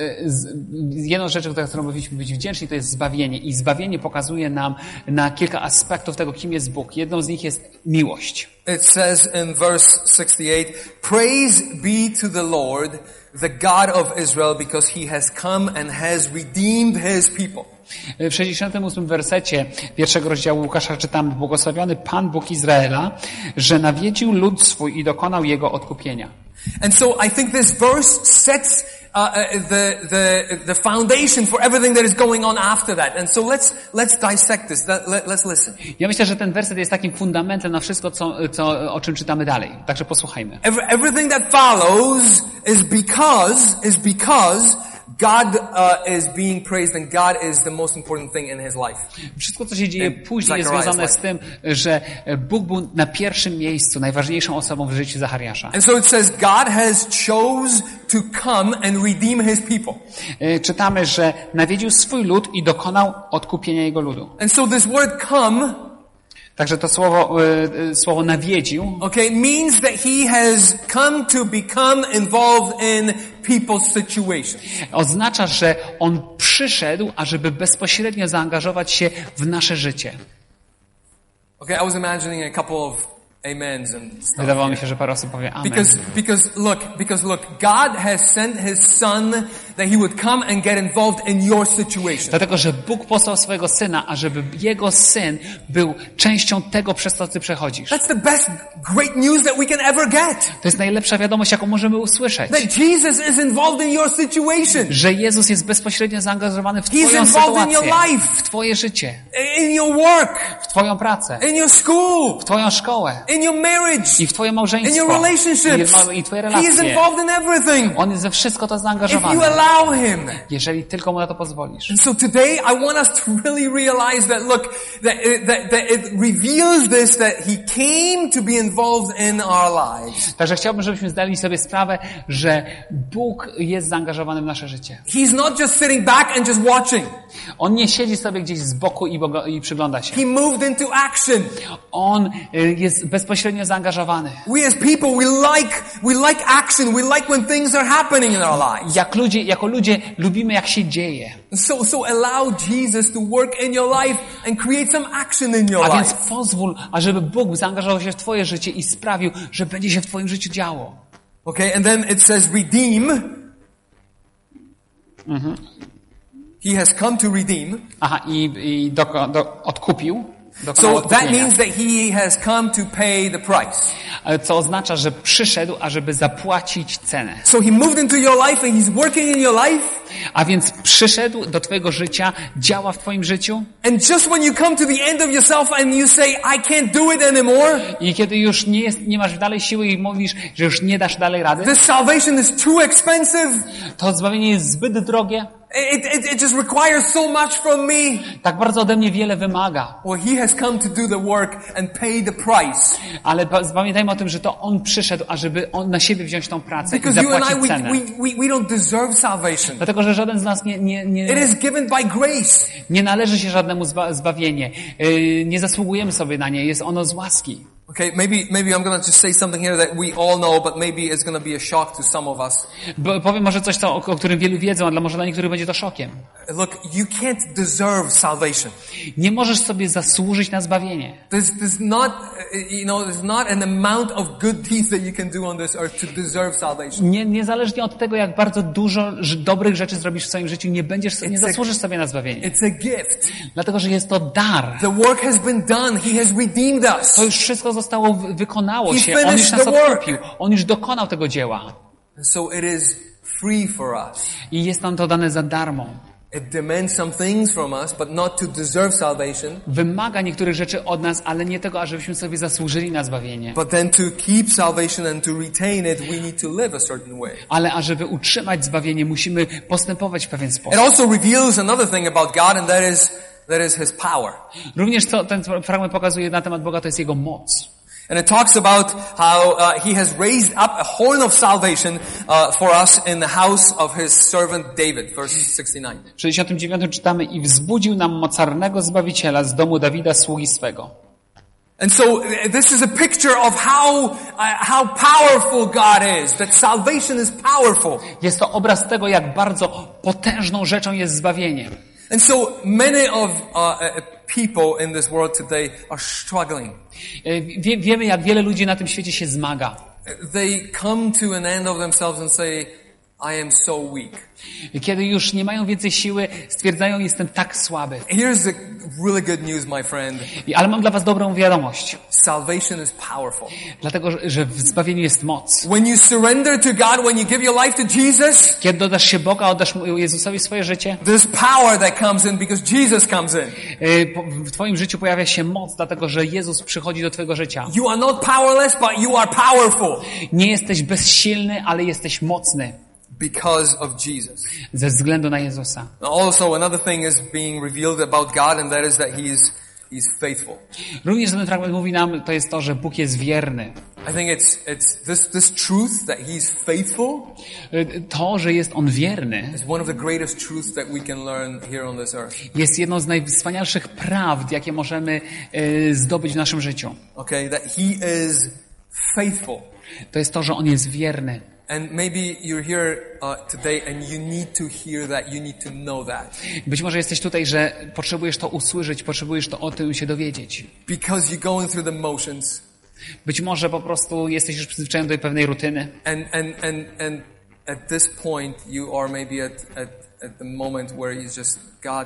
jedną rzeczą, za którą powinniśmy być wdzięczni, to jest zbawienie. I zbawienie pokazuje nam na kilka aspektów tego, kim jest Bóg. Jedną z nich jest miłość. It says in verse 68, praise be to the Lord, the God of Israel, because he has come and has redeemed his people. W 68 wersecie pierwszego rozdziału Łukasza czytamy: błogosławiony Pan Bóg Izraela, że nawiedził lud swój i dokonał jego odkupienia. And so I think this verse sets the foundation for everything that is going on after that. And so let's dissect this. Let's listen. Ja myślę, że ten werset jest takim fundamentem na wszystko, o czym czytamy dalej. Także posłuchajmy. Everything that follows is because God is being praised and God is the most important thing in his life. Wszystko, co się dzieje później, jest związane z tym, że Bóg był na pierwszym miejscu, najważniejszą osobą w życiu Zachariasza. And so it says God has chose to come and redeem his people. Czytamy, że nawiedził swój lud i dokonał odkupienia jego ludu. And so this word come, także to słowo nawiedził, okay, means that he has come to become involved in people's situation. Oznacza, że on przyszedł, ażeby bezpośrednio zaangażować się w nasze życie. Okay, I was imagining a couple of amens and stuff. Wydawało mi się, że parę osób powie amen. Because look, God has sent his son that he would come and get involved in your situation. Dlatego, że Bóg posłał swojego syna, ażeby jego syn był częścią tego, przez co ty przechodzisz. That's the best great news that we can ever get. To jest najlepsza wiadomość, jaką możemy usłyszeć. That Jesus is involved in your situation. Że Jezus jest bezpośrednio zaangażowany w He's twoją involved in your sytuację, life. w twoje życie, In your work, w twoją pracę, in your school, w twoją szkołę, in your marriage, i w twoje in małżeństwo, your relationships. i twoje He is relacje. involved in everything. On jest we wszystko to If zaangażowany. you allow him. Jeżeli tylko mu na to pozwolisz. And so today I want us to really realize that, look, that it reveals this, that he came to be involved in our lives. Także chciałbym, żebyśmy zdali sobie sprawę, że Bóg jest zaangażowany w nasze życie. He's not just sitting back and just watching. On nie siedzi sobie gdzieś z boku i przygląda się. He moved into action. On jest bezpośrednio zaangażowany. We as people, we like action. We like when things are happening in our lives. Jako ludzie lubimy, jak się dzieje. So allow Jesus to work in your life and create some action in your A więc life. pozwól, ażeby Bóg zaangażował się w twoje życie i sprawił, że będzie się w twoim życiu działo. Okay, and then it says redeem. He has come to redeem. Aha, odkupił. So that means that he has come to pay the price. Co oznacza, że przyszedł, ażeby zapłacić cenę. So he moved into your life and he's working in your life. A więc przyszedł do twojego życia, działa w twoim życiu. And just when you come to the end of yourself and you say, I can't do it anymore. I kiedy już nie masz dalej siły i mówisz, że już nie dasz dalej rady. This salvation is too expensive. To zbawienie jest zbyt drogie. It just requires so much from me. Tak bardzo ode mnie wiele wymaga. Well, he has come to do the work and pay the price. Ale pamiętajmy o tym, że to On przyszedł, ażeby On na siebie wziąć tą pracę i Because you and zapłacić I, cenę. we don't deserve salvation. Dlatego, że żaden z nas It is given by grace. nie należy się żadnemu zbawienie. Nie zasługujemy sobie na nie. Jest ono z łaski. Okay, maybe I'm gonna just say something here that we all know, but maybe it's gonna be a shock to some of us. Bo powiem może coś, o którym wielu wiedzą, ale może dla niektórych będzie to szokiem. Look, you can't deserve salvation. Nie możesz sobie zasłużyć na zbawienie. There's not, there's not an amount of good deeds that you can do on this earth to deserve salvation. Niezależnie od tego, jak bardzo dużo dobrych rzeczy zrobisz w swoim życiu, nie zasłużysz sobie na zbawienie. It's a gift. Dlatego, że jest to dar. The work has been done. He has redeemed us. To już wszystko wykonało He się. On już finished nas the work. odkupił. On już dokonał tego dzieła. And so it is free for us. I jest nam to dane za darmo. It demands some things from us, but not to deserve salvation. Wymaga niektórych rzeczy od nas, ale nie tego, ażebyśmy sobie zasłużyli na zbawienie. But then to keep salvation and to retain it, we need to live a certain way. Ale ażeby utrzymać zbawienie, musimy postępować w pewien It sposób. also reveals another thing about God, and that is His power. Również co ten fragment pokazuje na temat Boga, to jest Jego moc. And it talks about how He has raised up a horn of salvation for us in the house of His servant David, verse 69. W 69 czytamy: i wzbudził nam mocarnego Zbawiciela z domu Dawida, sługi swego. And so this is a picture of how powerful God is, that salvation is powerful. Jest to obraz tego, jak bardzo potężną rzeczą jest zbawienie. And so many of people in this world today are struggling. Wiemy, jak wiele ludzi na tym świecie się zmaga. They come to an end of themselves and say, I am so weak. Kiedy już nie mają więcej siły, stwierdzają: jestem tak słaby. Here's the really good news, my friend. Ale mam dla was dobrą wiadomość. Salvation is powerful. Dlatego, że w zbawieniu jest moc. When you surrender to God, when you give your life to Jesus, Kiedy dodasz się Boga, oddasz Jezusowi swoje życie, there's power that comes in because Jesus comes in. w twoim życiu pojawia się moc, dlatego że Jezus przychodzi do twojego życia. You are not powerless, but you are powerful. Nie jesteś bezsilny, ale jesteś mocny. Because of Jesus. Ze względu na Jezusa. Also, another thing is being revealed about God, and that is that He's faithful. Również ten fragment mówi nam, to jest to, że Bóg jest wierny. I think it's this truth that He's faithful To, że jest On wierny, is one of the greatest truths that we can learn here on this earth. jest jedną z najwspanialszych prawd, jakie możemy zdobyć w naszym życiu. Okay, that He is faithful. To jest to, że On jest wierny. And maybe you're here today and you need to hear that, you need to know that. Być może jesteś tutaj, że potrzebujesz to usłyszeć, potrzebujesz to o tym się dowiedzieć. Because you're going through the motions. Być może po prostu jesteś już przyzwyczajony do pewnej rutyny. And at this point you are maybe at the moment where it's just, God,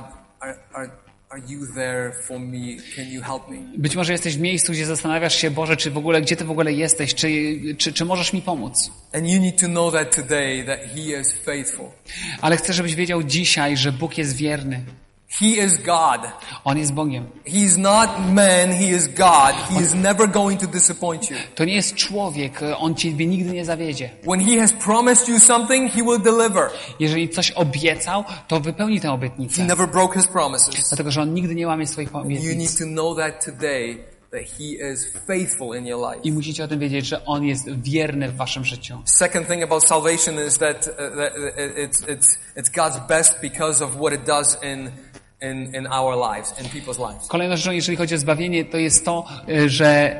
are you there for me? Can you help me? Być może jesteś w miejscu, gdzie zastanawiasz się: Boże, gdzie Ty w ogóle jesteś? Czy możesz mi pomóc? And you need to know that today, that He is faithful. Ale chcę, żebyś wiedział dzisiaj, że Bóg jest wierny. He is God. On jest Bogiem. He is not man, He is God. He is never going to disappoint you. To nie jest człowiek, On Ciebie nigdy nie zawiedzie. When He has promised you something, He will deliver. Jeżeli coś obiecał, to wypełni tę He obietnicę. never broke His promises. Dlatego, że On nigdy nie łamie swoich You need obietnic. to know that today, that He is faithful in your life. I musicie o tym wiedzieć, że On jest wierny w waszym życiu. Second thing about salvation is that it's God's best because of what it does in our lives, in people's lives. Kolejną rzeczą, jeżeli chodzi o zbawienie, to jest to, że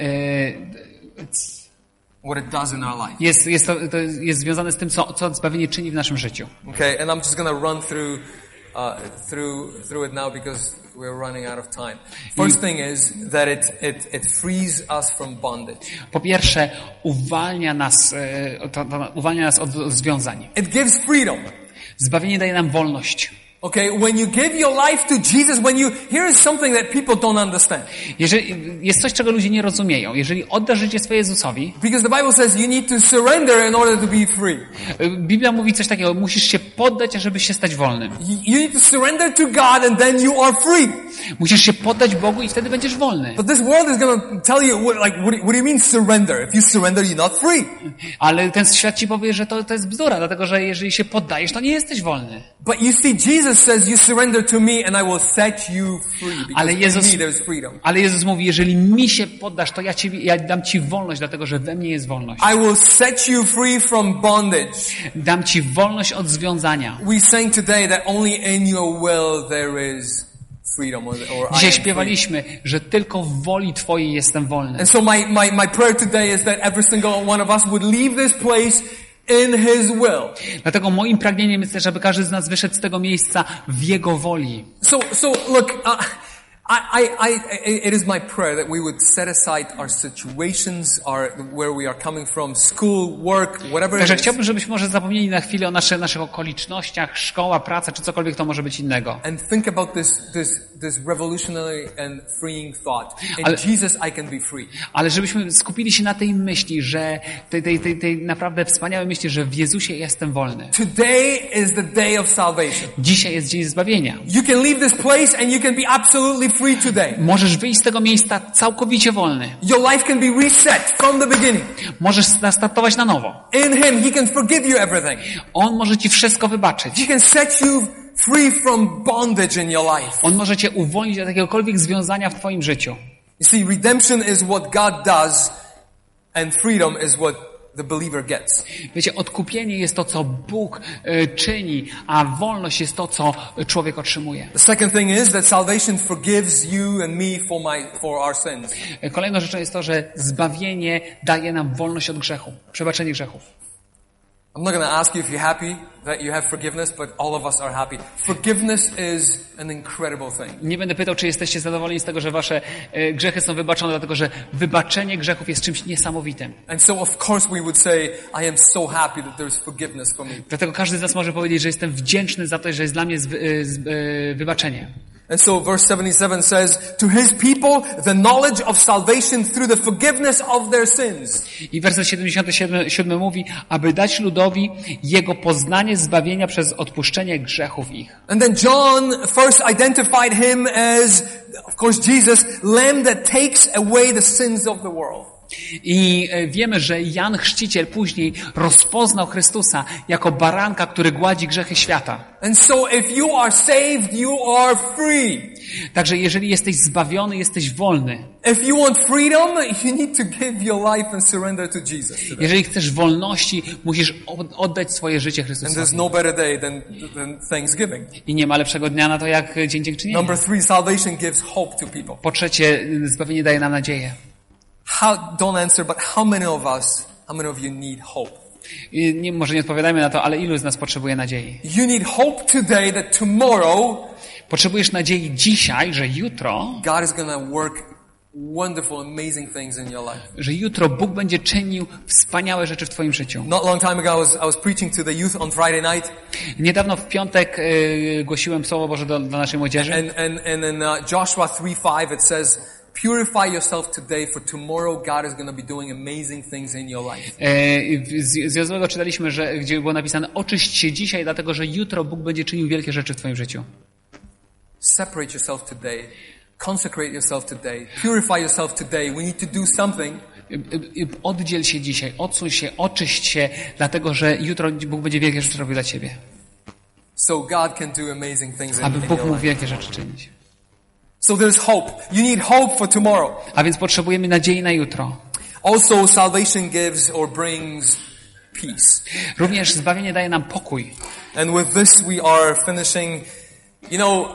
What it does in our life. to jest związane z tym, co zbawienie czyni w naszym życiu. Okay, and I'm just going to run through it now because we're running out of time. First thing is that it frees us from bondage. Po pierwsze, uwalnia nas od związań. It gives freedom. Zbawienie daje nam wolność. Okay, when you give your life to Jesus, here is something that people don't understand. Jeżeli jest coś, czego ludzie nie rozumieją. Jeżeli oddasz życie swoje Jezusowi, Because the Bible says you need to surrender in order to be free. Biblia mówi coś takiego, musisz się poddać, żeby się stać wolnym. You need to surrender to God and then you are free. Musisz się poddać Bogu i wtedy będziesz wolny. But this world is going to tell you, what do you mean surrender? If you surrender, you're not free. Ale ten świat ci powie, że to jest bzdura, dlatego że jeżeli się poddajesz, to nie jesteś wolny. But you see, Jesus says, you surrender to me and I will set you free. Because in me there's freedom. Ale Jezus mówi, jeżeli mi się poddasz, to ja dam ci wolność, dlatego że we mnie jest wolność. I will set you free from bondage. Dam ci wolność od związania. We sang today that only in your will there is freedom. Dzisiaj śpiewaliśmy, że tylko w woli Twojej jestem wolny. And so my prayer today is that every single one of us would leave this place in His will. Dlatego moim pragnieniem jest też, żeby każdy z nas wyszedł z tego miejsca w Jego woli. So look, it is my prayer that we would set aside our situations, where we are coming from, school, work, whatever Także it is. chciałbym, żebyśmy może zapomnieli na chwilę o naszych okolicznościach, szkoła, praca, czy cokolwiek to może być innego. And think about this revolutionary and freeing thought. In Jesus I can be free. Ale żebyśmy skupili się na tej myśli, że tej naprawdę wspaniałej myśli, że w Jezusie jestem wolny. Today is the day of salvation. Dzisiaj jest dzień zbawienia. You can leave this place and you can be absolutely free today. Możesz wyjść z tego miejsca całkowicie wolny. Your life can be reset from the beginning. Możesz startować na nowo. In Him, He can forgive you everything. On może ci wszystko wybaczyć. He can set you free from bondage in your life. On może cię uwolnić od jakiegokolwiek związania w twoim życiu. You see, redemption is what God does and freedom is what the believer gets. Wiecie, odkupienie jest to, co Bóg czyni, a wolność jest to, co człowiek otrzymuje. The second thing is that salvation forgives you and me for our sins. Kolejną rzeczą jest to, że zbawienie daje nam wolność od grzechu, przebaczenie grzechów. I'm not going to ask you if you're happy that you have forgiveness, but all of us are happy. Forgiveness is an incredible thing. Nie będę pytał, czy jesteście zadowoleni z tego, że wasze grzechy są wybaczone, dlatego że wybaczenie grzechów jest czymś niesamowitym. And so of course we would say, I am so happy that there's forgiveness for me. Dlatego każdy z nas może powiedzieć, że jestem wdzięczny za to, że jest dla mnie wybaczenie. And so verse 77 says, to His people the knowledge of salvation through the forgiveness of their sins. I werset 77 mówi, aby dać ludowi jego poznanie zbawienia przez odpuszczenie grzechów ich. And then John first identified Him as, of course, Jesus, Lamb that takes away the sins of the world. I wiemy, że Jan Chrzciciel później rozpoznał Chrystusa jako baranka, który gładzi grzechy świata. And so if you are saved, you are free. Także jeżeli jesteś zbawiony, jesteś wolny. If you want freedom, you need to give your life and surrender to Jesus today. Jeżeli chcesz wolności, musisz oddać swoje życie And Chrystusowi. there's no better day than Thanksgiving. I nie ma lepszego dnia na to jak Dzień Dziękczynienia. Number 3, salvation gives hope to people. Po trzecie, zbawienie daje nam nadzieję. Don't answer, but how many of you need hope? I może nie odpowiadajmy na to, ale ilu z nas potrzebuje nadziei? You need hope today that tomorrow Potrzebujesz nadziei dzisiaj, że jutro, God is going to work wonderful, amazing things in your life. że jutro Bóg będzie czynił wspaniałe rzeczy w twoim życiu. Not long time ago, I was preaching to the youth on Friday night. Niedawno w piątek głosiłem Słowo Boże do naszej młodzieży. And in Joshua 3:5 it says, purify yourself today, for tomorrow God is going to be doing amazing things in your life. Z Jozłego czytaliśmy, gdzie było napisane, oczyść się dzisiaj, dlatego że jutro Bóg będzie czynił wielkie rzeczy w twoim życiu. Separate yourself today. Consecrate yourself today. Purify yourself today. We need to do something. Oddziel się dzisiaj, odsuń się, oczyść się, dlatego że jutro Bóg będzie wielkie rzeczy robił dla ciebie. So God can do amazing things Aby in Bóg your mógł life. wielkie rzeczy czynić. So there's hope. You need hope for tomorrow. A więc potrzebujemy nadziei na jutro. Also, salvation gives or brings peace. Również zbawienie daje nam pokój. And with this we are finishing. You know,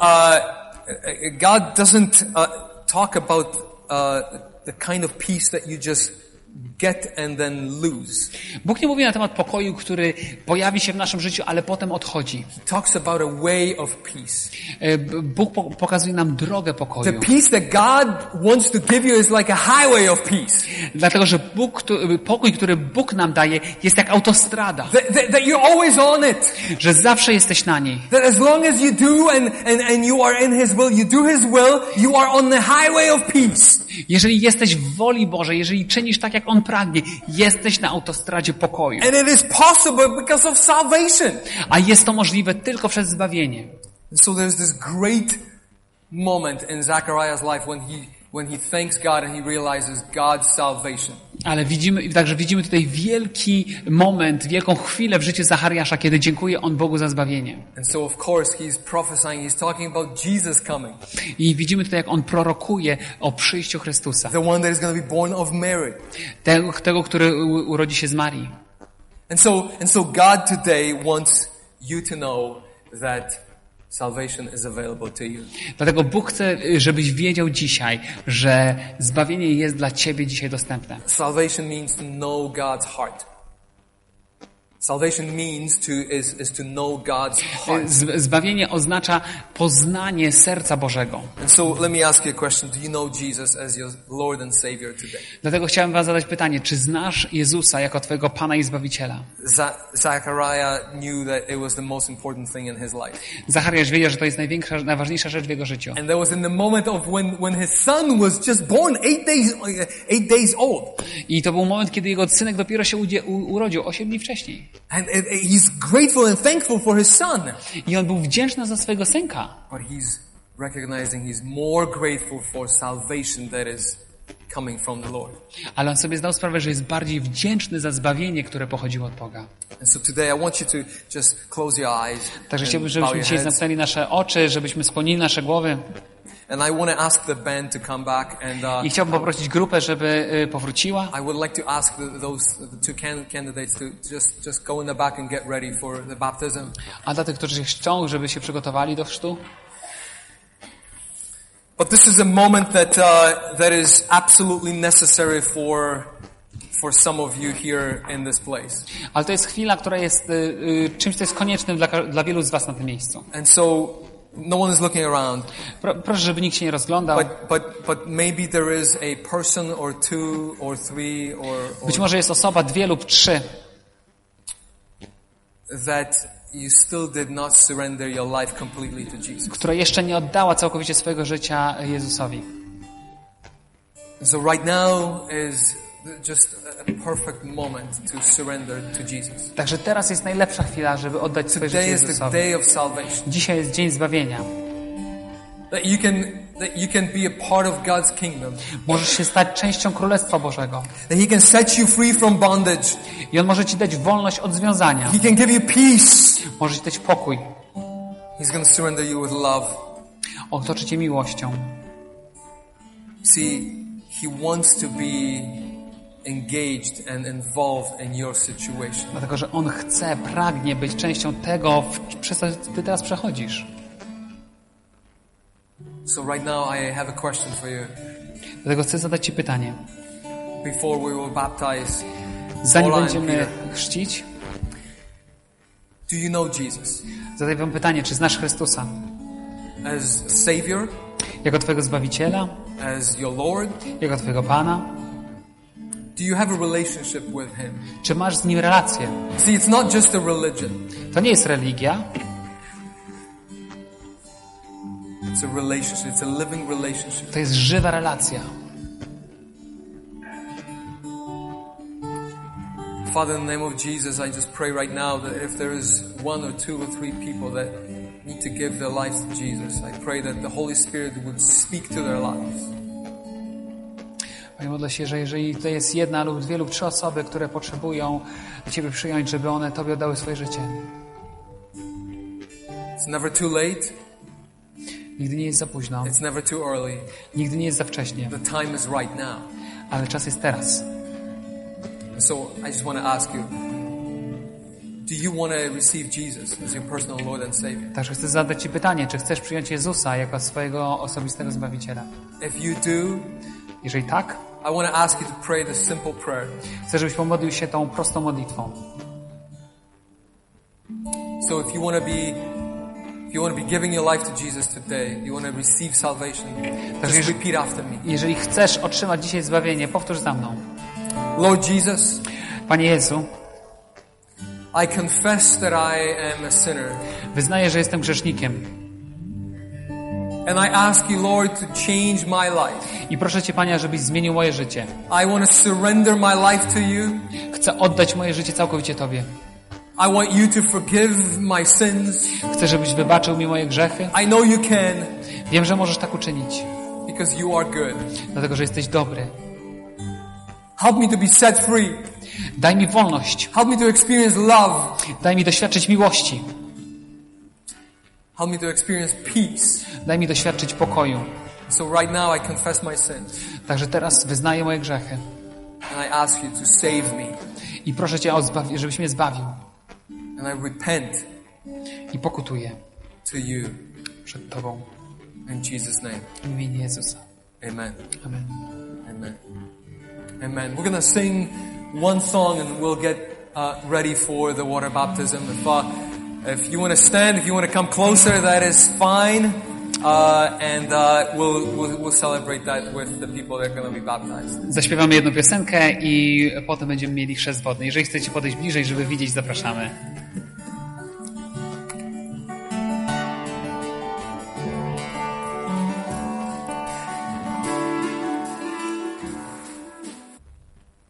God doesn't talk about the kind of peace that you just get and then lose. Bóg nie mówi na temat pokoju, który pojawi się w naszym życiu, ale potem odchodzi. He talks about a way of peace. Bóg pokazuje nam drogę The pokoju. peace that God wants to give you is like a highway of peace. Dlatego, że pokój, który Bóg nam daje, jest jak autostrada. That you're always on it. Że zawsze jesteś na niej. That as long as you do and you are in His will, you do His will, you are on the highway of peace. Jeżeli jesteś w woli Bożej, jeżeli czynisz tak, jak On pragnie, jesteś na autostradzie pokoju. And it is possible because of salvation. A jest to możliwe tylko przez zbawienie. So there's this great moment in Zechariah's life when he thanks God and he realizes God's salvation. Ale widzimy tutaj wielki moment, wielką chwilę w życiu Zachariasza, kiedy dziękuje on Bogu za zbawienie. And so of course he's prophesying, he's talking about Jesus coming. I widzimy tutaj, jak on prorokuje o przyjściu Chrystusa. The one that is going to be born of Mary. Tego, który urodzi się z Marii. And so God today wants you to know that salvation is available to you. Dlatego Bóg chce, żebyś wiedział dzisiaj, że zbawienie jest dla ciebie dzisiaj dostępne. Salvation means to know God's heart. Salvation means is to know God's heart. Zbawienie oznacza poznanie serca Bożego. And so let me ask you a question. Do you know Jesus as your Lord and Savior today? Dlatego chciałem wam zadać pytanie, czy znasz Jezusa jako twojego Pana i Zbawiciela? Zechariah knew that it was the most important thing in his life. Zachariasz wiedział, że to jest najważniejsza rzecz w jego życiu. And that was in the moment of when his son was just born 8 days old. I to był moment, kiedy jego synek dopiero się urodził 8 dni wcześniej. And he's grateful and thankful for his son. I on był wdzięczny za swojego synka. But he's recognizing he's more grateful for salvation that is coming from the Lord. Ale on sobie zdał sprawę, że jest bardziej wdzięczny za zbawienie, które pochodziło od Boga. And so today I want you to just close your eyes. Także and chciałbym, bow żebyśmy your dzisiaj heads. zamknęli nasze oczy, żebyśmy skłonili nasze głowy. And I want to ask the band to come back and I chciałbym poprosić grupę, żeby powróciła. I would like to ask the two candidates to just go in the back and get ready for the baptism. A dla tych, którzy chcą, żeby się przygotowali do chrztu. But this is a moment that is absolutely necessary for some of you here in this place. Ale to jest chwila, która jest czymś, co jest koniecznym dla wielu z was na tym miejscu. And so no one is looking around. Proszę, żeby nikt się nie rozglądał. But maybe there is a person or two or three or Być może jest osoba, 2 lub 3, that you still did not surrender your life completely to Jesus. która jeszcze nie oddała całkowicie swojego życia Jezusowi. So right now is just a perfect moment to surrender to Jesus. Także teraz jest najlepsza chwila, żeby oddać swoje życie Today is the Jezusowi. day of salvation. Dzisiaj jest dzień zbawienia. That you can be a part of God's kingdom. Możesz się stać częścią Królestwa Bożego. That He can set you free from bondage. I On może ci dać wolność od związania. He can give you peace. Może ci dać pokój. He's going to surrender you with love. Otoczy cię miłością. See, He wants to be engaged and involved in your situation. Dlatego, że On chce, pragnie być częścią tego, przez co ty teraz przechodzisz. So right now I have a question for you. Dlatego chcę zadać ci pytanie. Before we will baptize Zanim Paula and będziemy Peter, chrzcić, do you know Jesus zadaj wam pytanie, czy znasz Chrystusa as Savior, jako twojego Zbawiciela, as your Lord? jako twojego Pana? Do you have a relationship with Him? Czy masz z Nim relację? See, it's not just a religion. To nie jest religia, It's a relationship. It's a living relationship. to jest żywa relacja. Father, in the name of Jesus, I just pray right now that if there is 1 or 2 or 3 people that need to give their lives to Jesus, I pray that the Holy Spirit would speak to their lives. Panie, modlę się, że jeżeli to jest 1 lub 2 lub 3 osoby, które potrzebują Ciebie przyjąć, żeby one Tobie oddały swoje życie. It's never too late. Nigdy nie jest za późno. It's never too early. Nigdy nie jest za wcześnie. The time is right now. Ale czas jest teraz. So I just want to ask you, do you want to receive Jesus as your personal Lord and Savior? Także chcę zadać Ci pytanie, czy chcesz przyjąć Jezusa jako swojego osobistego Zbawiciela? If you do, Jeżeli tak, I want to ask you to pray this simple prayer. Chcę, żebyś pomodlił się tą prostą modlitwą. So if you want to be giving your life to Jesus today, you want to receive salvation, just repeat after me. Jeżeli chcesz otrzymać dzisiaj zbawienie, powtórz za mną. Lord Jesus, Panie Jezu, I confess that I am a sinner. wyznaję, że jestem grzesznikiem. And I ask you, Lord, to change my life. I proszę Cię, Panie, żebyś zmienił moje życie. I want to surrender my life to you. Chcę oddać moje życie całkowicie Tobie. I want you to forgive my sins. Chcę, żebyś wybaczył mi moje grzechy. I know you can, Wiem, że możesz tak uczynić, because you are good. dlatego, że jesteś dobry. Help me to be set free. Daj mi wolność. Help me to experience love. Daj mi doświadczyć miłości. Help me to experience peace. Daj mi doświadczyć pokoju. So right now I confess my sins. Także teraz wyznaję moje grzechy. And I ask you to save me. I proszę Cię, żebyś mnie zbawił. And I repent I pokutuję to you. przed Tobą. In Jesus' name. W imieniu Jezusa. Amen. Amen. Amen. Amen. We're going to sing one song and we'll get ready for the water baptism. If you want to stand, if you want to come closer, that is fine. We'll celebrate that with the people that are going to be baptized. Zaśpiewamy jedną piosenkę i potem będziemy mieli chrzest wodny. Jeżeli chcecie podejść bliżej, żeby widzieć, zapraszamy.